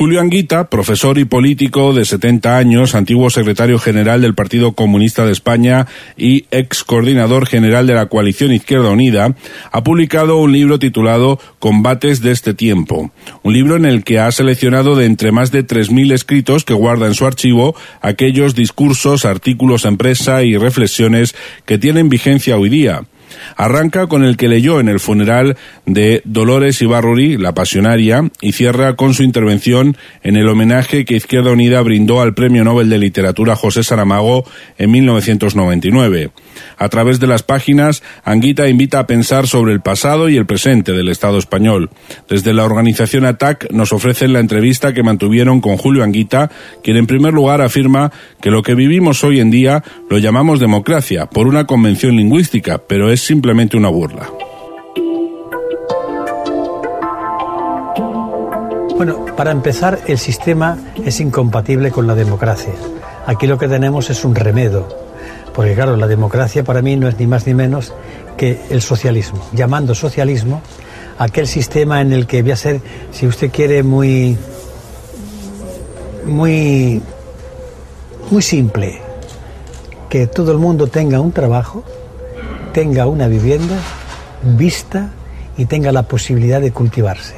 Julio Anguita, profesor y político de 70 años, antiguo secretario general del Partido Comunista de España y ex coordinador general de la coalición Izquierda Unida, ha publicado un libro titulado Combates de este tiempo, un libro en el que ha seleccionado de entre más de 3.000 escritos que guarda en su archivo aquellos discursos, artículos en prensa y reflexiones que tienen vigencia hoy día. Arranca con el que leyó en el funeral de Dolores Ibárruri, la pasionaria, y cierra con su intervención en el homenaje que Izquierda Unida brindó al Premio Nobel de Literatura José Saramago en 1999. A través de las páginas, Anguita invita a pensar sobre el pasado y el presente del Estado español. Desde la organización ATAC nos ofrecen la entrevista que mantuvieron con Julio Anguita, quien en primer lugar afirma que lo que vivimos hoy en día lo llamamos democracia por una convención lingüística, pero es simplemente una burla. Bueno, para empezar, el sistema es incompatible con la democracia. Aquí lo que tenemos es un remedo, porque claro, la democracia para mí no es ni más ni menos que el socialismo, llamando socialismo aquel sistema en el que voy a ser, si usted quiere, muy simple, que todo el mundo tenga un trabajo, tenga una vivienda, vista y tenga la posibilidad de cultivarse.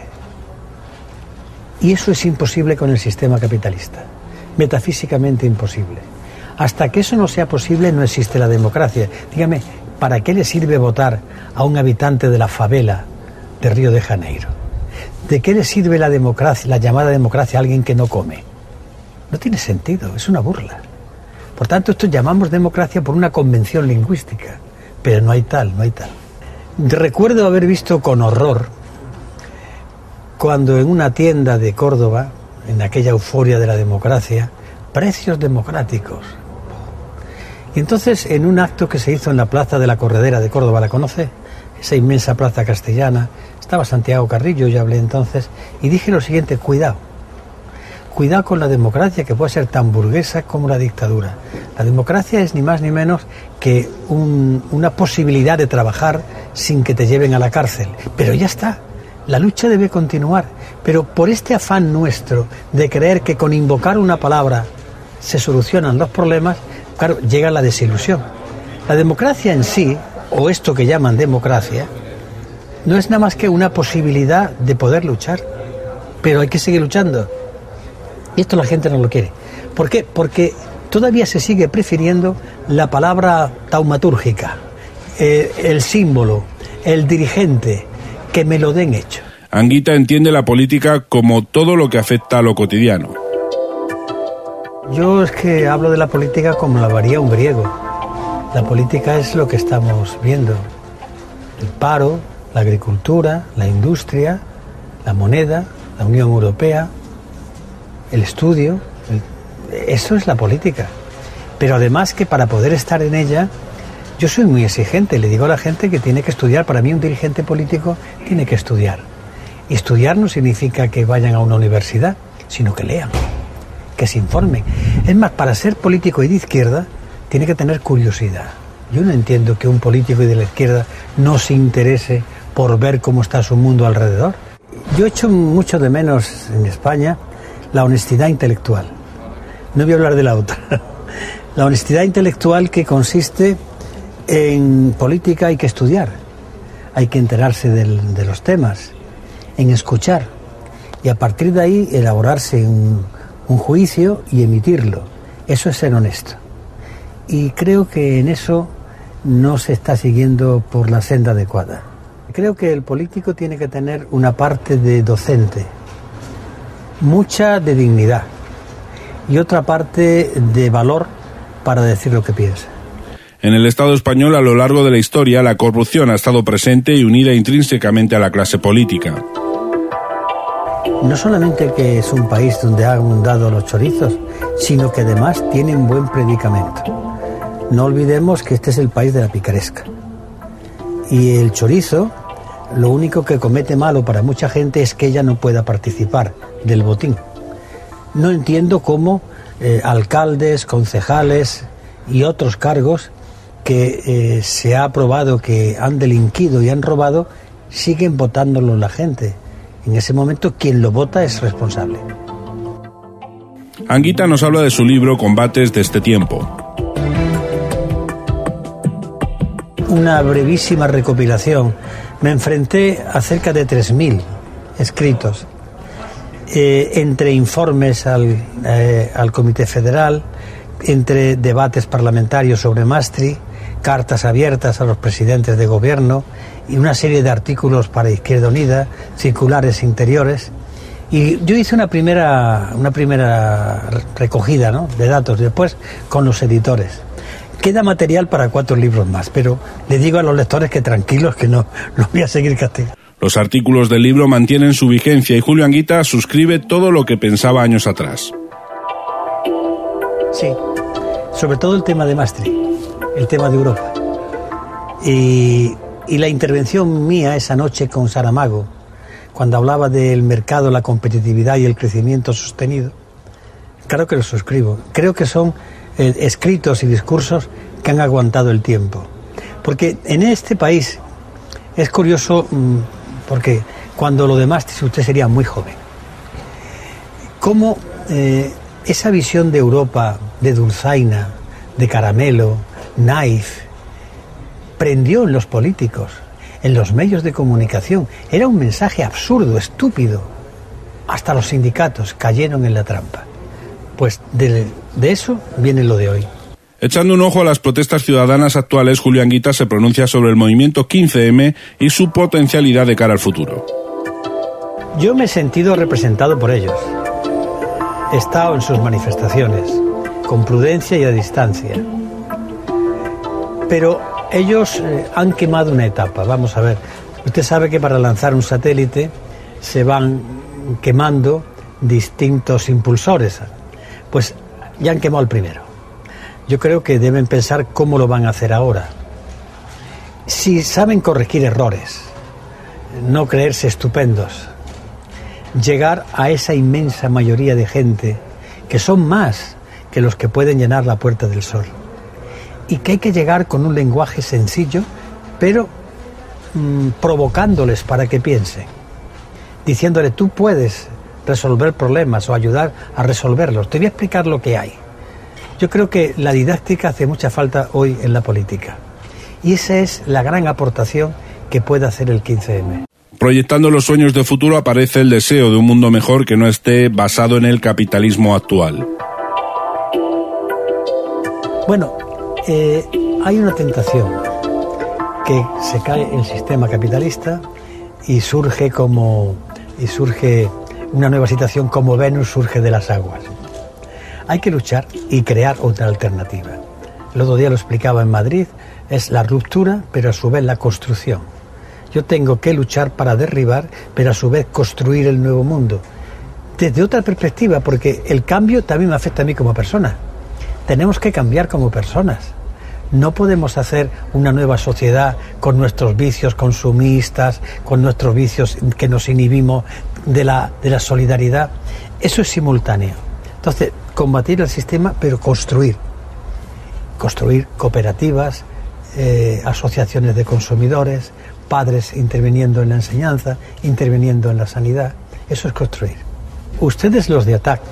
Y eso es imposible con el sistema capitalista, metafísicamente imposible. Hasta que eso no sea posible no existe la democracia. Dígame, ¿para qué le sirve votar a un habitante de la favela de Río de Janeiro? ¿De qué le sirve la democracia, la llamada democracia, a alguien que no come? No tiene sentido, es una burla. Por tanto, esto llamamos democracia por una convención lingüística. Pero no hay tal. Recuerdo haber visto con horror cuando en una tienda de Córdoba, en aquella euforia de la democracia, precios democráticos. Y entonces, en un acto que se hizo en la Plaza de la Corredera de Córdoba, ¿la conoce? Esa inmensa plaza castellana, estaba Santiago Carrillo, yo hablé entonces, y dije lo siguiente: cuidado con la democracia, que puede ser tan burguesa como la dictadura. La democracia es ni más ni menos que una posibilidad de trabajar sin que te lleven a la cárcel. Pero ya está, la lucha debe continuar. Pero por este afán nuestro de creer que con invocar una palabra se solucionan los problemas, claro, llega la desilusión. La democracia en sí, o esto que llaman democracia, no es nada más que una posibilidad de poder luchar. Pero hay que seguir luchando. Y esto la gente no lo quiere. ¿Por qué? Porque todavía se sigue prefiriendo la palabra taumatúrgica, el símbolo, el dirigente, que me lo den hecho. Anguita entiende la política como todo lo que afecta a lo cotidiano. Yo es que hablo de la política como lo haría un griego. La política es lo que estamos viendo. El paro, la agricultura, la industria, la moneda, la Unión Europea, el estudio, eso es la política. Pero además que para poder estar en ella, yo soy muy exigente, le digo a la gente que tiene que estudiar. Para mí un dirigente político tiene que estudiar. Y estudiar no significa que vayan a una universidad, sino que lean, que se informen. Es más, para ser político y de izquierda, tiene que tener curiosidad. Yo no entiendo que un político y de la izquierda no se interese por ver cómo está su mundo alrededor. Yo echo mucho de menos en España la honestidad intelectual. No voy a hablar de la otra. La honestidad intelectual, que consiste en política hay que estudiar, hay que enterarse de los temas, en escuchar, y a partir de ahí elaborarse un juicio y emitirlo. Eso es ser honesto. Y creo que en eso no se está siguiendo por la senda adecuada. Creo que el político tiene que tener una parte de docente, mucha de dignidad, y otra parte de valor para decir lo que piensa. En el Estado español, a lo largo de la historia, la corrupción ha estado presente y unida intrínsecamente a la clase política. No solamente que es un país donde han abundado los chorizos, sino que además tiene un buen predicamento. No olvidemos que este es el país de la picaresca. Y el chorizo, lo único que comete malo para mucha gente es que ella no pueda participar del botín. No entiendo cómo alcaldes, concejales y otros cargos que se ha aprobado que han delinquido y han robado, siguen votándolo la gente. En ese momento quien lo vota es responsable. Anguita nos habla de su libro Combates de este tiempo. Una brevísima recopilación. Me enfrenté a cerca de 3.000 escritos, entre informes al Comité Federal, entre debates parlamentarios sobre Maastricht, cartas abiertas a los presidentes de gobierno y una serie de artículos para Izquierda Unida, circulares interiores. Y yo hice una primera recogida, ¿no?, de datos, después con los editores. Queda material para 4 libros más, pero le digo a los lectores que tranquilos, que no voy a seguir castigando. Los artículos del libro mantienen su vigencia y Julio Anguita suscribe todo lo que pensaba años atrás. Sí, sobre todo el tema de Maastricht, el tema de Europa. Y la intervención mía esa noche con Saramago, cuando hablaba del mercado, la competitividad y el crecimiento sostenido, claro que lo suscribo. Creo que son escritos y discursos que han aguantado el tiempo. Porque en este país es curioso, porque cuando lo de Maastricht usted sería muy joven. Cómo esa visión de Europa, de dulzaina, de caramelo, naif, prendió en los políticos, en los medios de comunicación. Era un mensaje absurdo, estúpido. Hasta los sindicatos cayeron en la trampa. Pues de eso viene lo de hoy. Echando un ojo a las protestas ciudadanas actuales, Julio Anguita se pronuncia sobre el movimiento 15M y su potencialidad de cara al futuro. Yo me he sentido representado por ellos. He estado en sus manifestaciones, con prudencia y a distancia. Pero ellos han quemado una etapa. Vamos a ver, usted sabe que para lanzar un satélite se van quemando distintos impulsores. Pues ya han quemado el primero. Yo creo que deben pensar cómo lo van a hacer ahora. Si saben corregir errores, no creerse estupendos, llegar a esa inmensa mayoría de gente, que son más que los que pueden llenar la Puerta del Sol, y que hay que llegar con un lenguaje sencillo, pero provocándoles para que piensen, diciéndole: tú puedes resolver problemas o ayudar a resolverlos, te voy a explicar lo que hay. Yo creo que la didáctica hace mucha falta hoy en la política, y esa es la gran aportación que puede hacer el 15M. Proyectando los sueños de futuro aparece el deseo de un mundo mejor que no esté basado en el capitalismo actual. Bueno, hay una tentación, que se cae el sistema capitalista y surge una nueva situación, como Venus surge de las aguas. Hay que luchar y crear otra alternativa. El otro día lo explicaba en Madrid, es la ruptura, pero a su vez la construcción. Yo tengo que luchar para derribar, pero a su vez construir el nuevo mundo. Desde otra perspectiva, porque el cambio también me afecta a mí como persona. Tenemos que cambiar como personas. No podemos hacer una nueva sociedad con nuestros vicios consumistas, con nuestros vicios que nos inhibimos de la solidaridad. Eso es simultáneo. Entonces, combatir el sistema, pero construir cooperativas, asociaciones de consumidores, padres interviniendo en la enseñanza, interviniendo en la sanidad. Eso es construir. Ustedes, los de ATAC,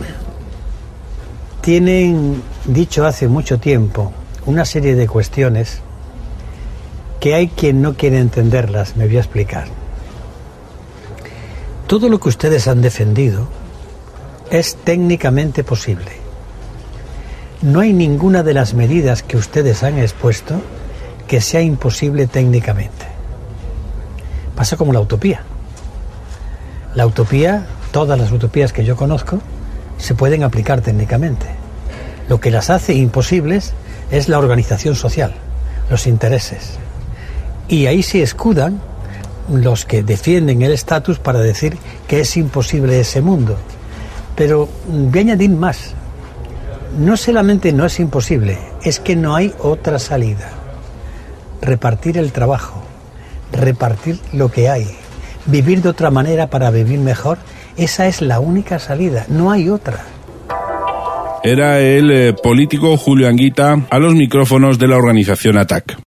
tienen dicho hace mucho tiempo una serie de cuestiones que hay quien no quiere entenderlas. Me voy a explicar. Todo lo que ustedes han defendido es técnicamente posible. No hay ninguna de las medidas que ustedes han expuesto que sea imposible técnicamente. Pasa como la utopía. La utopía, todas las utopías que yo conozco, se pueden aplicar técnicamente. Lo que las hace imposibles es la organización social, los intereses. Y ahí se escudan los que defienden el estatus para decir que es imposible ese mundo. Pero voy a añadir más. No solamente no es imposible, es que no hay otra salida. Repartir el trabajo, repartir lo que hay, vivir de otra manera para vivir mejor, esa es la única salida, no hay otra. Era el político Julio Anguita a los micrófonos de la organización ATAC.